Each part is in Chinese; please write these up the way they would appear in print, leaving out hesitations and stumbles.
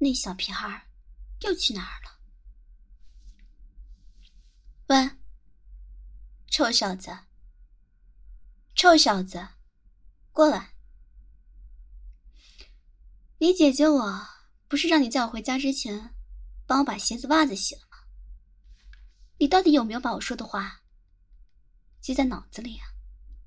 那小屁孩又去哪儿了？喂，臭小子，臭小子，过来！你姐姐我不是让你在我回家之前帮我把鞋子袜子洗了吗？你到底有没有把我说的话记在脑子里啊？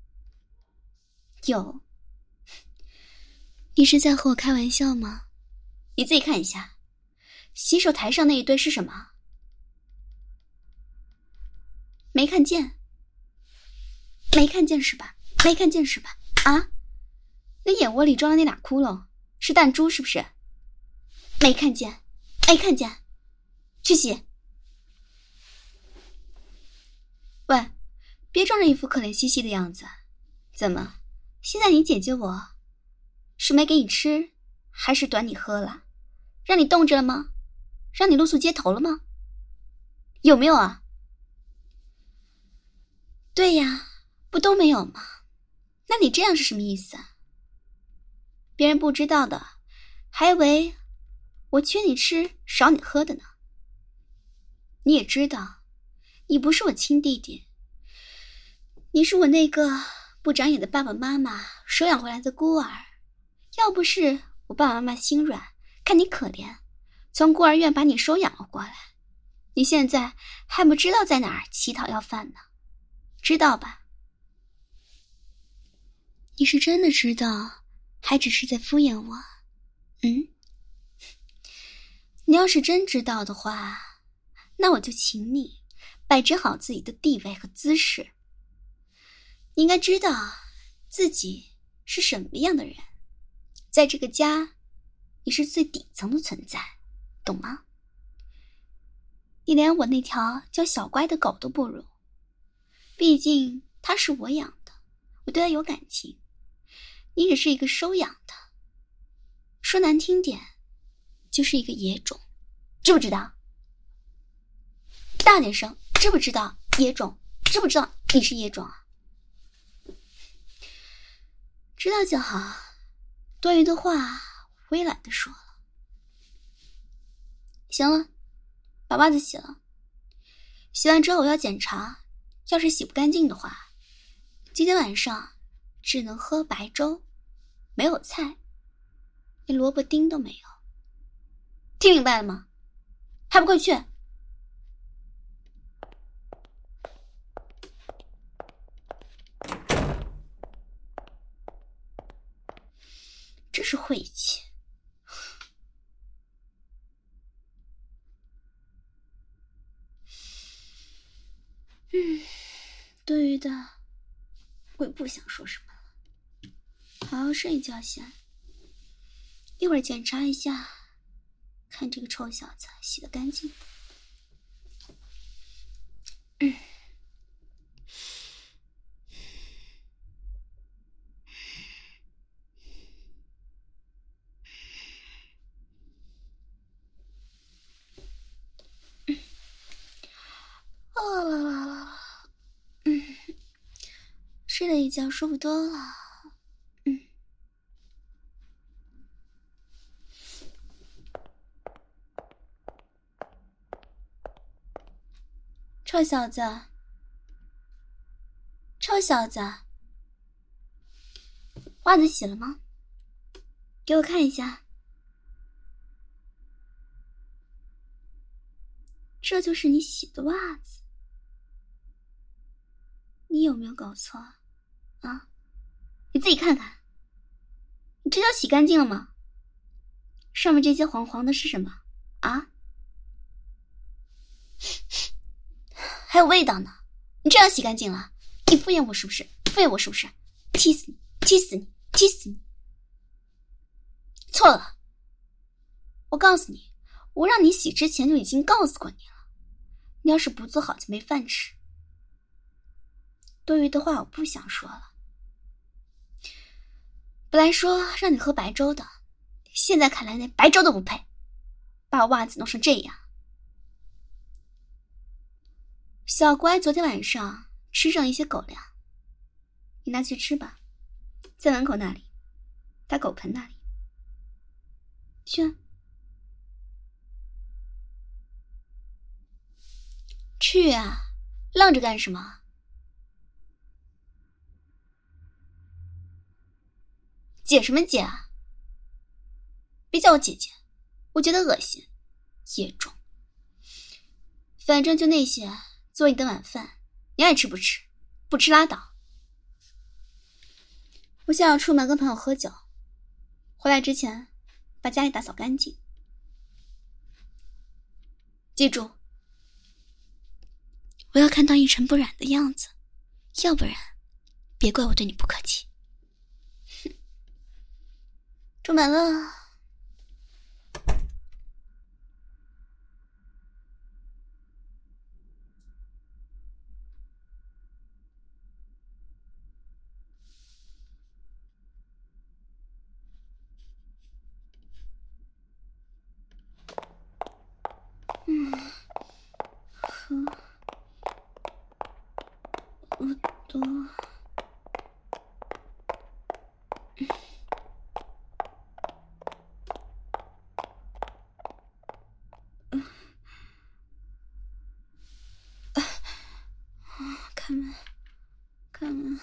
有。你是在和我开玩笑吗？你自己看一下，洗手台上那一堆是什么？没看见？没看见是吧？没看见是吧？啊？那眼窝里装的那俩窟窿是弹珠是不是？没看见？没看见？去洗！喂，别装着一副可怜兮兮的样子。怎么，现在你姐姐我是没给你吃，还是短你喝了？让你冻着了吗？让你露宿街头了吗？有没有啊？对呀，不都没有吗？那你这样是什么意思啊？别人不知道的，还以为我缺你吃少你喝的呢。你也知道，你不是我亲弟弟，你是我那个不长眼的爸爸妈妈收养回来的孤儿。要不是我爸爸妈妈心软，看你可怜，从孤儿院把你收养了过来，你现在还不知道在哪儿乞讨要饭呢，知道吧？你是真的知道，还只是在敷衍我？你要是真知道的话，那我就请你摆正好自己的地位和姿势。你应该知道自己是什么样的人，在这个家你是最底层的存在，懂吗？你连我那条叫小乖的狗都不如，毕竟它是我养的，我对它有感情，你只是一个收养的，说难听点就是一个野种，知不知道？大点声，知不知道？野种，知不知道你是野种啊？知道就好，多余的话我也懒得说了。行了，把袜子洗了。洗完之后我要检查，要是洗不干净的话，今天晚上只能喝白粥，没有菜，连萝卜丁都没有。听明白了吗？还不快去！真是晦气。多余的我也不想说什么了，好好睡一觉先。一会儿检查一下，看这个臭小子洗得干净。睡了一觉舒服多了。臭小子，臭小子，袜子洗了吗？给我看一下。这就是你洗的袜子，你有没有搞错啊？你自己看看，你这叫洗干净了吗？上面这些黄黄的是什么啊？还有味道呢，你这样洗干净了？你敷衍我是不是？敷衍我是不是？气死你，气死你，气死你！错了，我告诉你，我让你洗之前就已经告诉过你了，你要是不做好就没饭吃。多余的话我不想说了。本来说让你喝白粥的，现在看来连白粥都不配，把我袜子弄成这样。小乖昨天晚上吃剩一些狗粮，你拿去吃吧，在门口那里，打狗盆那里。去啊。 去啊，浪着干什么？姐什么姐啊？别叫我姐姐，我觉得恶心。野种。反正就那些，做你的晚饭，你爱吃不吃，不吃拉倒。我想要出门跟朋友喝酒，回来之前把家里打扫干净。记住，我要看到一尘不染的样子，要不然别怪我对你不客气。哼，出门了。我多。开门，开门。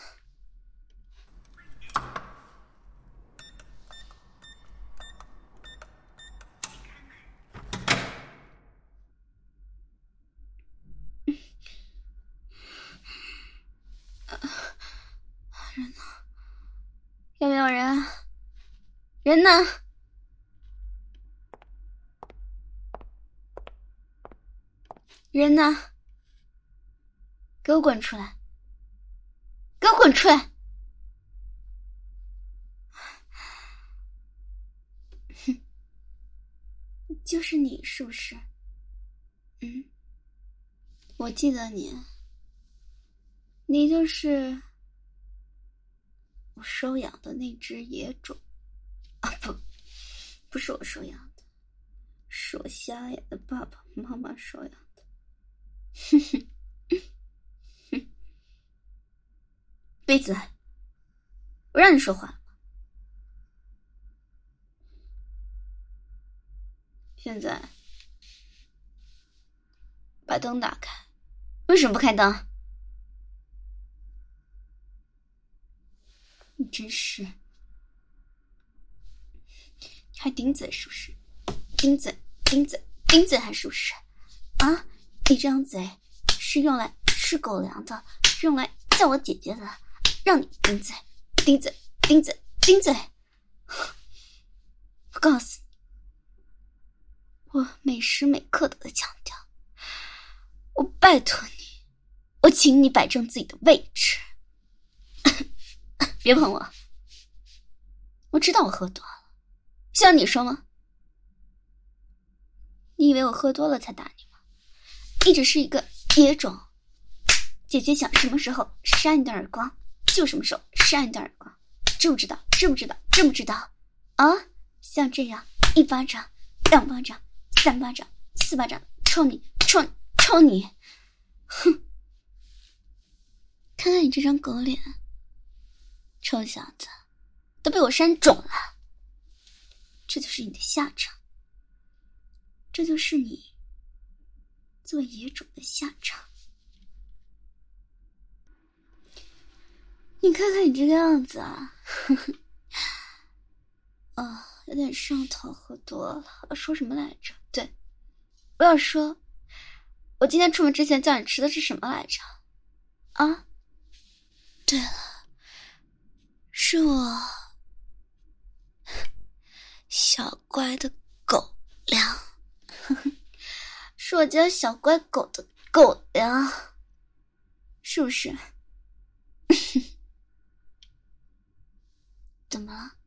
人呢？有没有人？人呢？人呢？给我滚出来！给我滚出来！哼，就是你是不是？我记得你就是我收养的那只野种啊！不是我收养的，是我瞎眼的爸爸妈妈收养的。哼哼。闭嘴！我让你说话了吗？现在把灯打开。为什么不开灯？你真是，你还顶嘴是不是？顶嘴还是不是？啊，你这张嘴是用来吃狗粮的，是用来叫我姐姐的，让你顶嘴！我告诉你，我每时每刻都在强调，我拜托你，我请你摆正自己的位置。别碰我！我知道我喝多了，需要你说吗？你以为我喝多了才打你吗？你只是一个野种，姐姐想什么时候扇你的耳光就什么时候扇你的耳光，知不知道？啊，像这样一巴掌、2巴掌、3巴掌、4巴掌，抽你！哼！看看你这张狗脸，臭小子，都被我扇肿了。这就是你的下场，这就是你作为野种的下场。你看看你这个样子啊，有点上头，喝多了。我说什么来着？对，我要说，我今天出门之前叫你吃的是什么来着？啊，对了，是我小乖的狗粮，是我家小乖狗的狗粮，是不是？怎么了？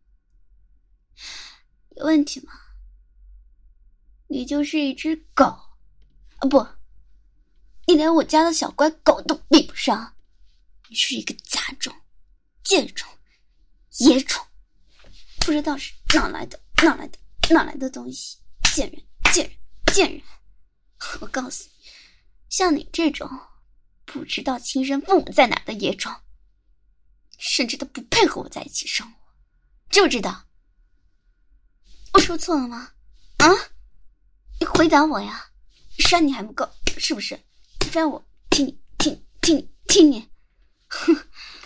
有问题吗？你就是一只狗啊！不，你连我家的小乖狗都比不上，你是一个杂种、贱种、野种，不知道是哪来的东西，贱人！我告诉你，像你这种不知道亲生父母在哪的野种，甚至都不配和我在一起生活，知不知道？我说错了吗？啊？你回答我呀！扇你还不够是不是？ 拽我，听你，哼，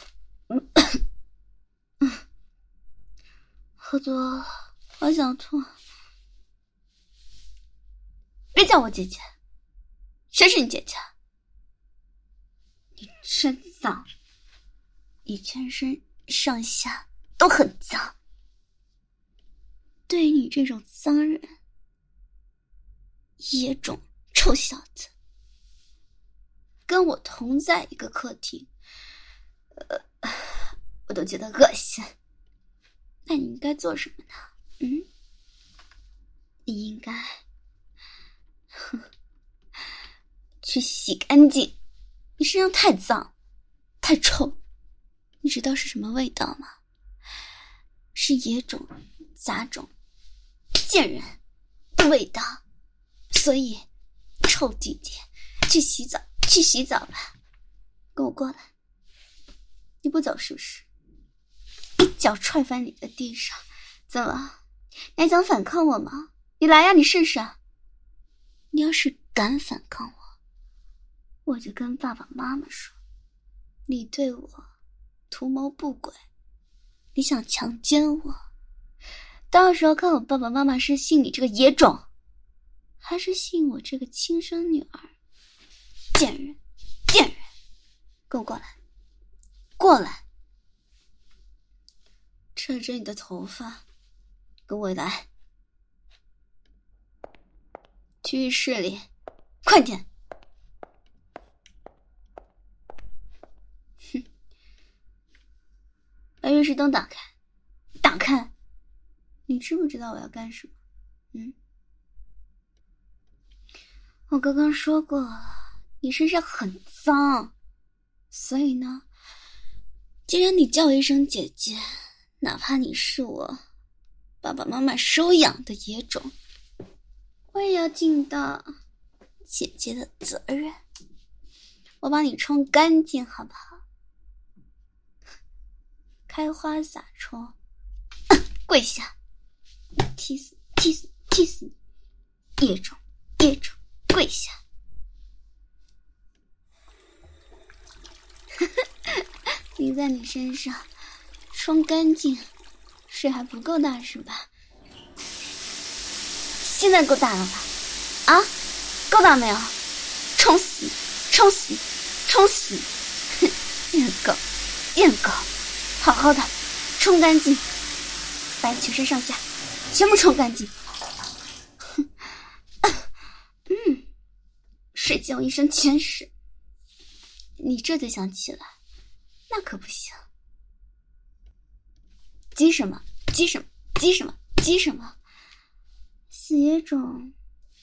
喝多了，好想吐。别叫我姐姐，谁是你姐姐？你真脏，你全身上下都很脏。对于你这种脏人、野种、臭小子，跟我同在一个客厅，我都觉得恶心。那你应该做什么呢？你应该去洗干净，你身上太脏太臭，你知道是什么味道吗？是野种、杂种、贱人的味道。所以臭弟弟，去洗澡吧，跟我过来。你不走是不是？一脚踹翻你在地上。怎么，你还想反抗我吗？你来呀，你试试。你要是敢反抗我，我就跟爸爸妈妈说，你对我图谋不轨，你想强奸我。到时候看我爸爸妈妈是信你这个野种，还是信我这个亲生女儿。贱人，跟我过来，扯着你的头发，跟我来。去浴室里，快点。把浴室灯打开。你知不知道我要干什么？我刚刚说过了，你身上很脏，所以呢，既然你叫我一声姐姐，哪怕你是我爸爸妈妈收养的野种，我也要尽到姐姐的责任。我帮你冲干净好不好？开花洒冲，跪下，踢死你！野种，跪下！淋在你身上，冲干净，水还不够大是吧？现在够大了吧？啊，够大没有？冲死！贱狗！好好的冲干净，把你全身上下全部冲干净。睡觉一身全是，你这就想起来，那可不行。急什么？死野种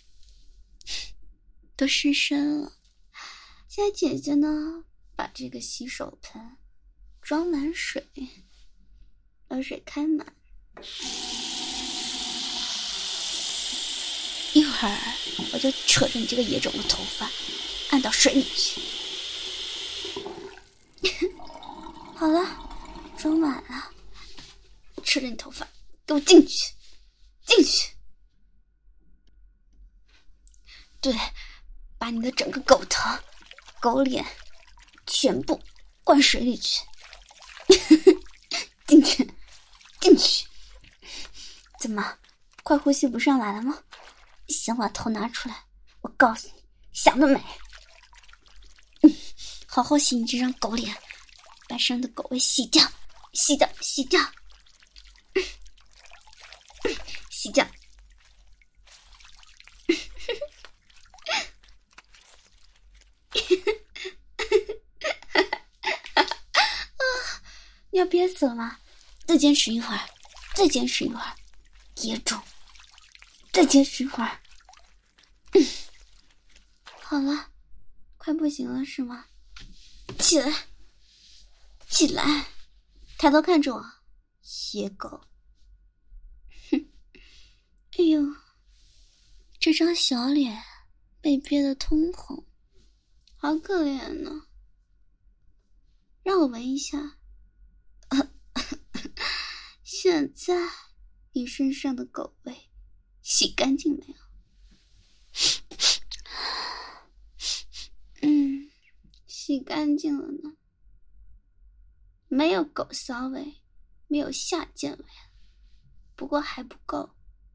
都失身了。现在姐姐呢，把这个洗手盆装满水，把水开满，一会儿我就扯着你这个野种的头发按到水里去。好了，装满了，扯着你头发给我进去。对，把你的整个狗头、狗脸全部灌水里去。进去。怎么，快呼吸不上来了吗？想把头拿出来，我告诉你，想得美。好好洗你这张狗脸，把身上的狗味洗掉。你要憋死了吗？再坚持一会儿，野种，再坚持一会儿。好了，快不行了是吗？起来，抬头看着我，野狗。哎呦，这张小脸被憋得通红，好可怜呢。让我闻一下。现在你身上的狗味洗干净没有？ 洗干净了呢，没有狗骚味，没有下贱味，不过还不够。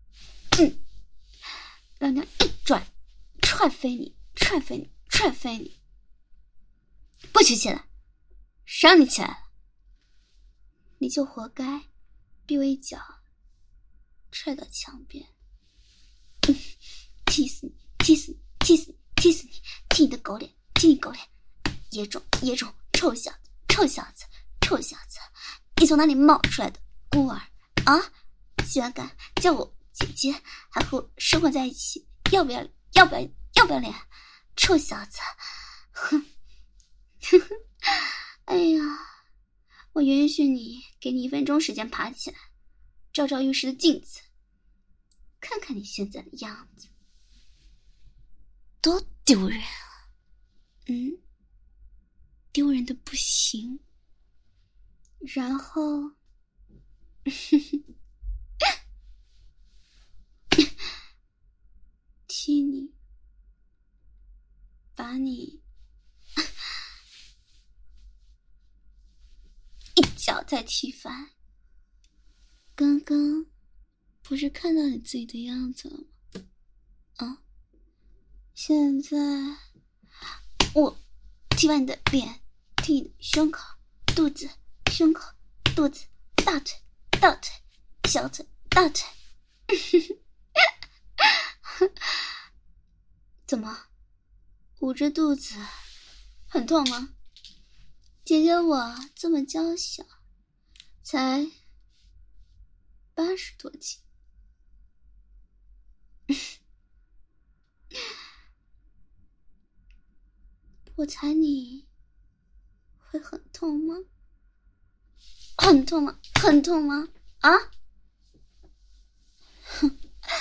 老娘一拽，踹飞你，踹飞你，踹飞你！不许起来，谁让你起来了？你就活该，被我一脚踹到墙边。气死你，气死你，气死你，气死你！踢你的狗脸，踢你狗脸！野种，野种，臭小子，臭小子，臭小子！你从哪里冒出来的孤儿啊？居然敢叫我姐姐，还和我生活在一起，要不要脸？要不要脸？臭小子！哼！哎呀，我允许你，给你1分钟时间爬起来，照照浴室的镜子，看看你现在的样子，多丢人啊！丢人的不行。然后，踢你，把你一脚再踢翻。刚刚不是看到你自己的样子了吗？啊，现在我踢完你的脸，踢你的胸口、肚子、胸口、肚子、大腿、大腿、小腿、大腿。怎么，捂着肚子很痛吗？姐姐我这么娇小，才80多斤。我踩你会很痛吗？很痛吗？很痛吗？啊？哼！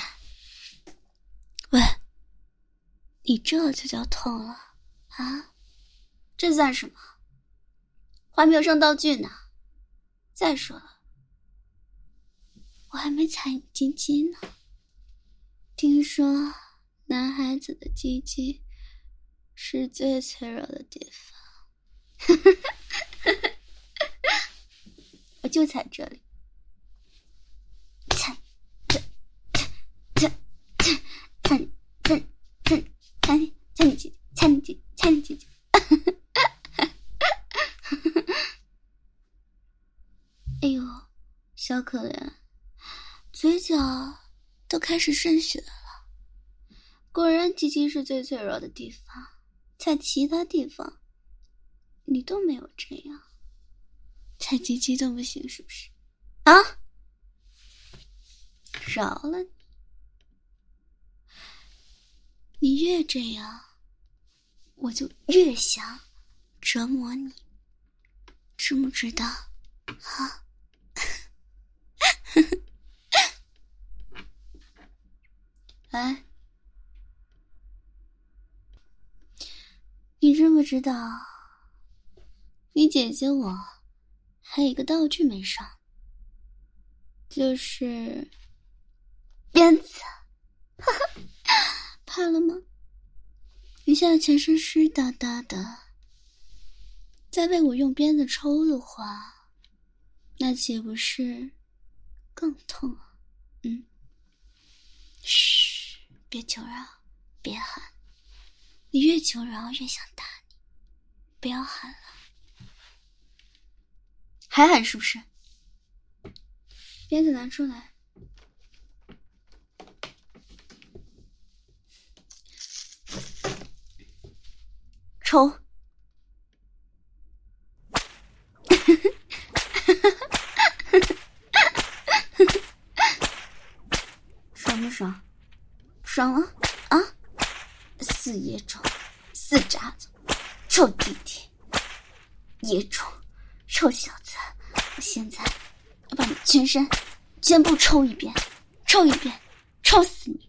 喂，你这就叫痛了啊？这算什么？还没有上道具呢。再说了，我还没踩你鸡鸡呢。听说男孩子的鸡鸡是最脆弱的地方。我就踩这里，踩你姐姐，踩你姐姐，踩你姐姐。哎呦，小可怜，嘴角都开始渗血了。果然鸡鸡是最脆弱的地方，在其他地方你都没有这样，踩鸡鸡都不行是不是？啊？饶了你，你越这样我就越想折磨你，知不知道啊？哎，你知不知道你姐姐我还有一个道具没上，就是鞭子。怕了吗？你现在全身湿哒哒的，再被我用鞭子抽的话，那岂不是更痛啊？嘘，别求饶，别喊，你越求饶越想打你，不要喊了。还喊是不是？鞭子拿出来。抽。爽不爽？爽了啊！死野种，死渣子，臭弟弟，野种，臭小子！我现在要把你全身全部抽一遍，抽一遍，抽死你！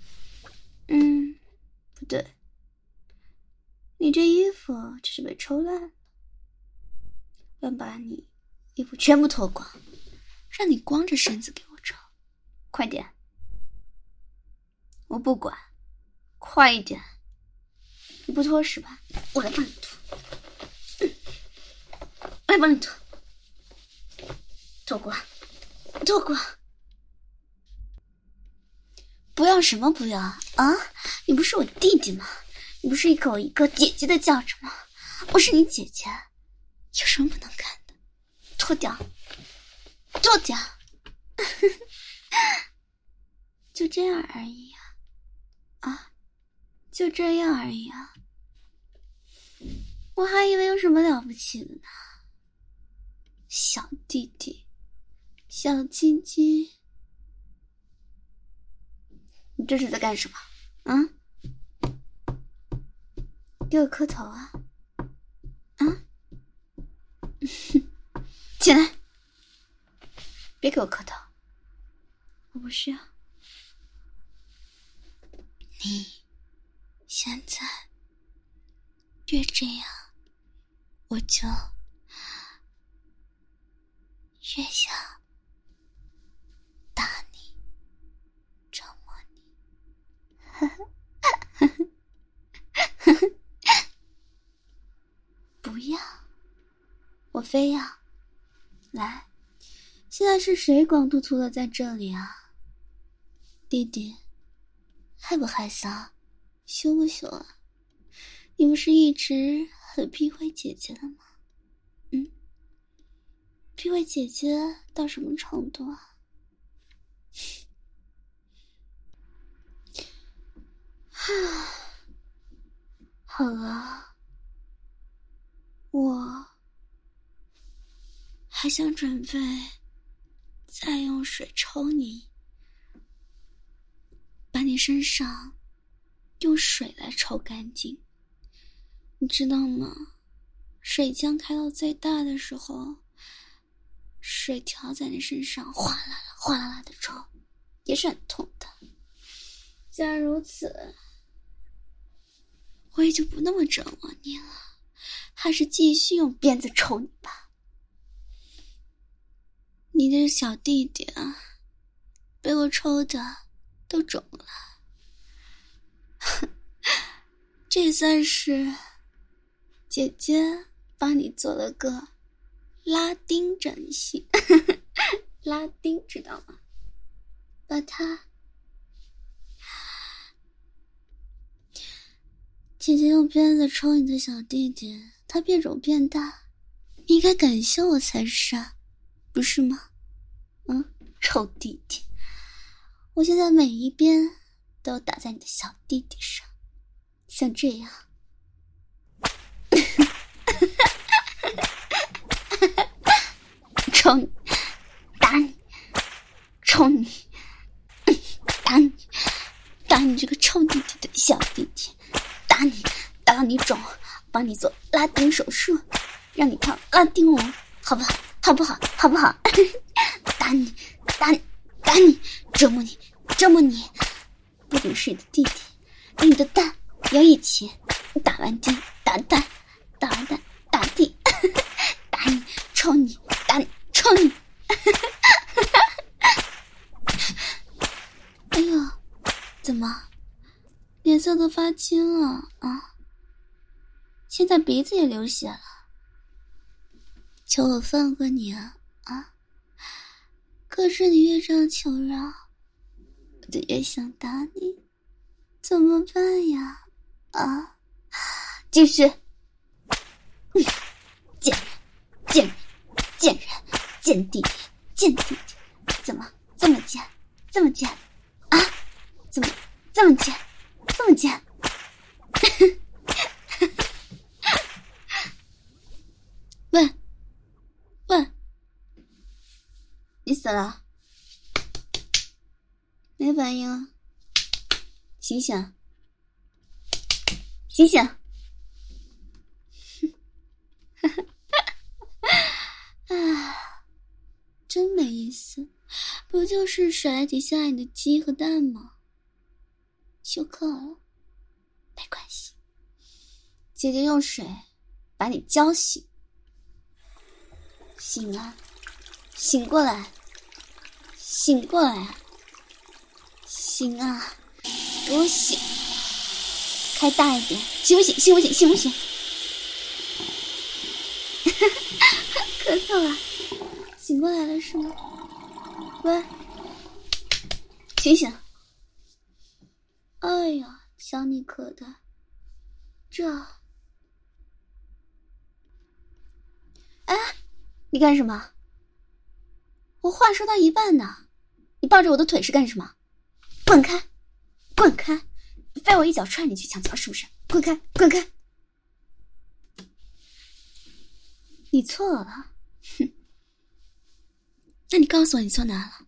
不对，你这衣服只是被抽烂了，要把你衣服全部脱光，让你光着身子给我抽，快点！我不管，快一点！你不脱是吧？我来帮你脱。 来帮你脱，脱光，脱光。不要什么不要啊？你不是我弟弟吗？你不是一个我一个姐姐的叫着吗？我是你姐姐，有什么不能看的？脱掉，脱掉。就这样而已啊，就这样而已啊。我还以为有什么了不起的呢。小弟弟，小鸡鸡，你这是在干什么？给我磕头啊！起来，别给我磕头，我不需要。你现在越这样，我就越想打你，折磨你。不要，我非要。来，现在是谁光秃秃的在这里啊？弟弟，害不害臊？羞不羞啊？你不是一直很避讳姐姐的吗？避讳姐姐到什么程度啊？好了，我还想准备再用水抽你，把你身上用水来抽干净，你知道吗？水枪开到最大的时候，水条在你身上哗啦啦哗啦啦的抽，也是很痛的。既然如此，我也就不那么折磨你了，还是继续用鞭子抽你吧。你的小弟弟啊，被我抽的都肿了。这算是姐姐帮你做了个拉丁整形。拉丁知道吗？把它，姐姐用鞭子抽你的小弟弟，他变肿变大，你应该感谢我才是啊，不是吗？臭弟弟，我现在每一鞭都打在你的小弟弟上，像这样。抽你，打你，抽你，打你，打你这个臭弟弟的小弟弟，打你，打到你肿，帮你做拉丁手术，让你跳拉丁舞，好不好？好不好？好不好？打你，打你，打你，折磨你，折磨你，不仅是你的弟弟，连你的蛋也要一起。打完弟，打蛋，打完蛋，打弟，打你，抽你，打你，抽你。哎呦，怎么脸色都发青了啊？现在鼻子也流血了，求我放过你啊！可是你越这样求饶，我就越想打你，怎么办呀？继续！贱人，贱人，贱人，贱弟弟，贱弟弟，怎么这么贱？这么贱啊？怎么这么贱？这么贱？喂，你死了？没反应啊？醒醒！醒醒！真没意思，不就是甩来几下你的鸡和蛋吗？休克了，没关系，姐姐用水把你浇醒。醒啊，醒过来，醒过来，醒啊，给我醒，开大一点，醒不醒？醒不醒？醒不醒？ 了，醒过来了是吗？喂，醒醒！哎呀，想你可的，哎，你干什么？我话说到一半呢，你抱着我的腿是干什么？滚开，滚开！非我一脚踹你去墙角是不是？滚开，滚开！你错了，哼！那你告诉我你错哪了？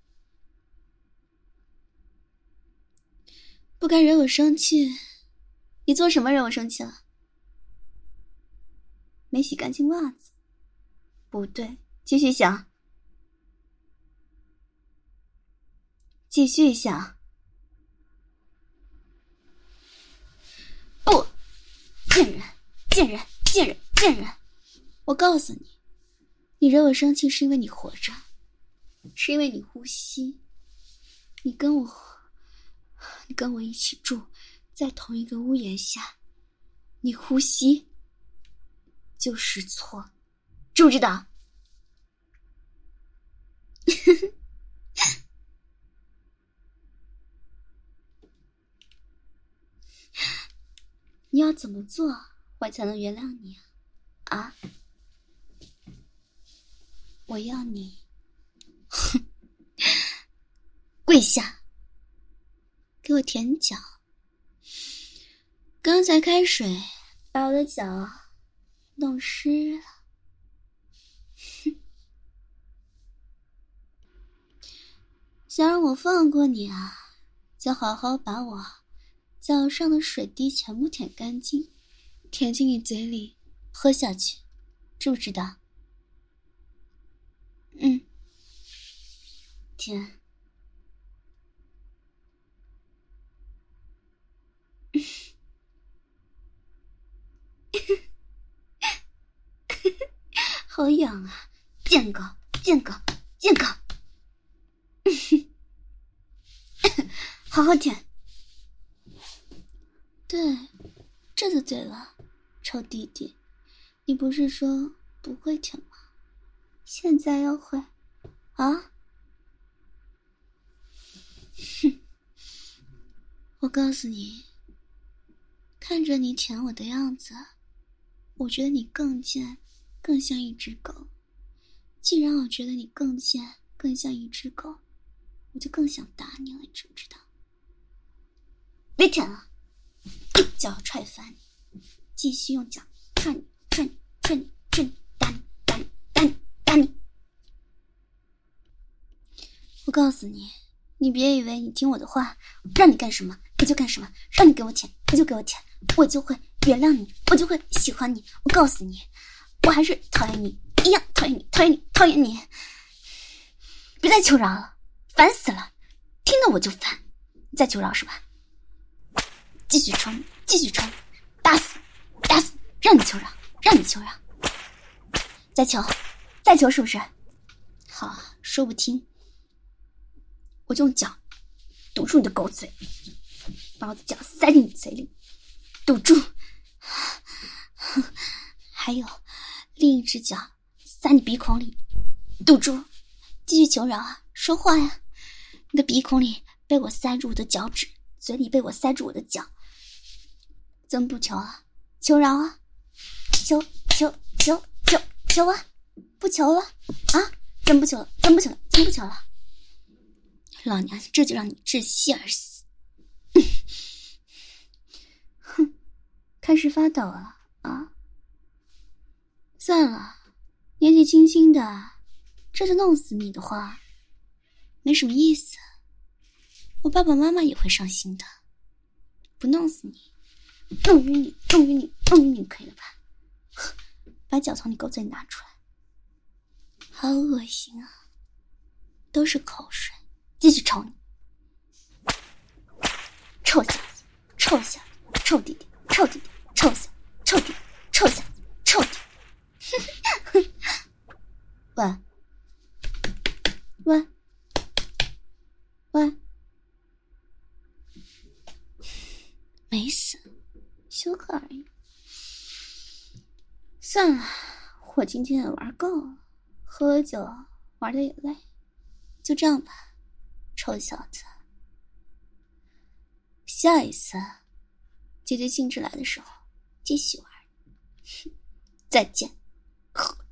不该惹我生气，你做什么惹我生气了？没洗干净袜子？不对，继续想，继续想。不，贱人，贱人，贱人，贱人！我告诉你，你惹我生气是因为你活着，是因为你呼吸，你跟我一起住在同一个屋檐下，你呼吸就是错，知不知道？你要怎么做我才能原谅你啊？我要你跪下，给我舔脚。刚才开水把我的脚弄湿了。想让我放过你啊，就好好把我脚上的水滴全部舔干净，舔进你嘴里喝下去，知不知道？舔。好痒啊，贱狗，贱狗，贱狗！好好舔。对，这就对了，臭弟弟，你不是说不会舔吗？现在要会啊？哼！我告诉你，看着你舔我的样子，我觉得你更贱，更像一只狗。既然我觉得你更贱，更像一只狗，我就更想打你了，你知不知道？别舔了，一脚踹翻你，继续用脚踹你，踹你，踹你，踹你，打你，打你，打你，打你！我告诉你，你别以为你听我的话，让你干什么你就干什么，让你给我舔你就给我舔，我就会原谅你，我就会喜欢你。我告诉你，我还是讨厌你，一样讨厌你，讨厌你，讨厌你！别再求饶了，烦死了，听得我就烦。你再求饶是吧？继续冲，继续冲，打死，打死，让你求饶，让你求饶。再求，再求是不是？好啊，说不听，我就用脚堵住你的狗嘴，把我的脚塞进你嘴里，堵住。还有另一只脚塞你鼻孔里，堵住。继续求饶啊，说话呀！你的鼻孔里被我塞住我的脚趾，嘴里被我塞住我的脚，怎么不求啊？求饶啊！求啊！不求了啊？怎么不求了？怎么不求了？怎么不求了？老娘这就让你窒息而死！哼，开始发抖了啊？算了，年纪轻轻的，这就弄死你的话，没什么意思。我爸爸妈妈也会伤心的，不弄死你，弄晕你，弄晕你，弄晕你可以了吧？把脚从你狗嘴拿出来，好恶心啊！都是口水，继续抽你，臭小子，臭小子，臭弟弟，臭弟弟，臭小子，臭弟弟，臭小子，臭弟弟！喂，喂，喂，没死，休克而已。算了，我今天也玩够了， 喝了酒玩的也累，就这样吧，臭小子。下一次姐姐兴致来的时候继续玩。再见。